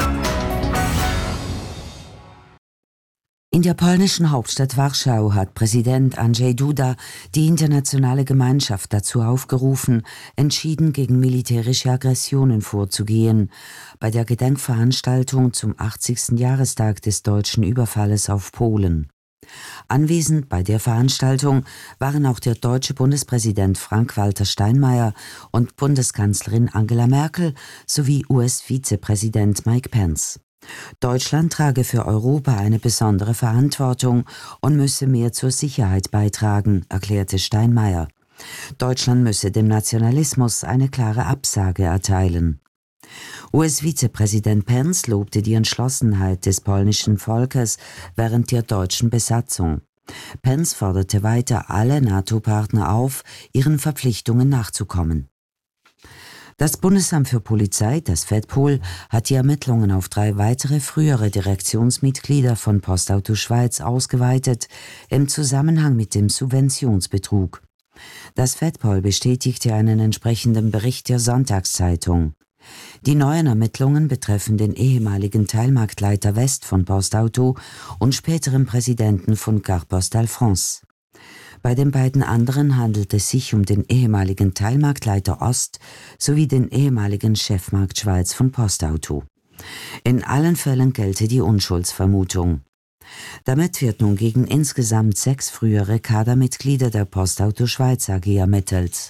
In der polnischen Hauptstadt Warschau hat Präsident Andrzej Duda die internationale Gemeinschaft dazu aufgerufen, entschieden gegen militärische Aggressionen vorzugehen, bei der Gedenkveranstaltung zum 80. Jahrestag des deutschen Überfalles auf Polen. Anwesend bei der Veranstaltung waren auch der deutsche Bundespräsident Frank-Walter Steinmeier und Bundeskanzlerin Angela Merkel sowie US-Vizepräsident Mike Pence. Deutschland trage für Europa eine besondere Verantwortung und müsse mehr zur Sicherheit beitragen, erklärte Steinmeier. Deutschland müsse dem Nationalismus eine klare Absage erteilen. US-Vizepräsident Pence lobte die Entschlossenheit des polnischen Volkes während der deutschen Besatzung. Pence forderte weiter alle NATO-Partner auf, ihren Verpflichtungen nachzukommen. Das Bundesamt für Polizei, das Fedpol, hat die Ermittlungen auf 3 weitere frühere Direktionsmitglieder von Postauto Schweiz ausgeweitet, im Zusammenhang mit dem Subventionsbetrug. Das Fedpol bestätigte einen entsprechenden Bericht der Sonntagszeitung. Die neuen Ermittlungen betreffen den ehemaligen Teilmarktleiter West von Postauto und späteren Präsidenten von Carte Postale France. Bei den beiden anderen handelt es sich um den ehemaligen Teilmarktleiter Ost sowie den ehemaligen Chefmarkt Schweiz von Postauto. In allen Fällen gelte die Unschuldsvermutung. Damit wird nun gegen insgesamt 6 frühere Kadermitglieder der Postauto Schweiz AG ermittelt.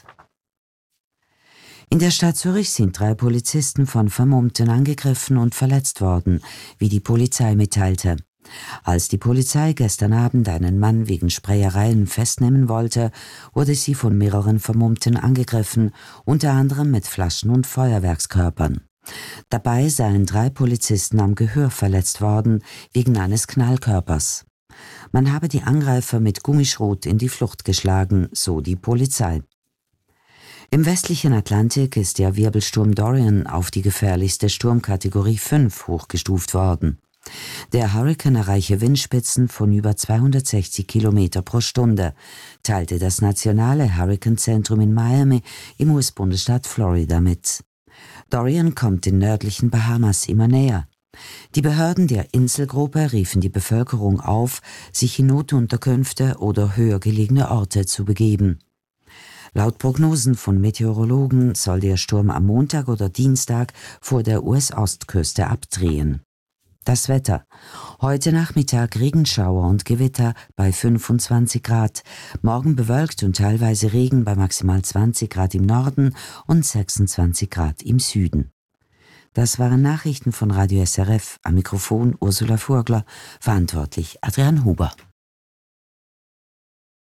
In der Stadt Zürich sind 3 Polizisten von Vermummten angegriffen und verletzt worden, wie die Polizei mitteilte. Als die Polizei gestern Abend einen Mann wegen Sprayereien festnehmen wollte, wurde sie von mehreren Vermummten angegriffen, unter anderem mit Flaschen und Feuerwerkskörpern. Dabei seien 3 Polizisten am Gehör verletzt worden, wegen eines Knallkörpers. Man habe die Angreifer mit Gummischrot in die Flucht geschlagen, so die Polizei. Im westlichen Atlantik ist der Wirbelsturm Dorian auf die gefährlichste Sturmkategorie 5 hochgestuft worden. Der Hurrikan erreiche Windspitzen von über 260 Kilometer pro Stunde, teilte das nationale Hurrikanzentrum in Miami im US-Bundesstaat Florida mit. Dorian kommt den nördlichen Bahamas immer näher. Die Behörden der Inselgruppe riefen die Bevölkerung auf, sich in Notunterkünfte oder höher gelegene Orte zu begeben. Laut Prognosen von Meteorologen soll der Sturm am Montag oder Dienstag vor der US-Ostküste abdrehen. Das Wetter. Heute Nachmittag Regenschauer und Gewitter bei 25 Grad. Morgen bewölkt und teilweise Regen bei maximal 20 Grad im Norden und 26 Grad im Süden. Das waren Nachrichten von Radio SRF. Am Mikrofon Ursula Furgler. Verantwortlich Adrian Huber.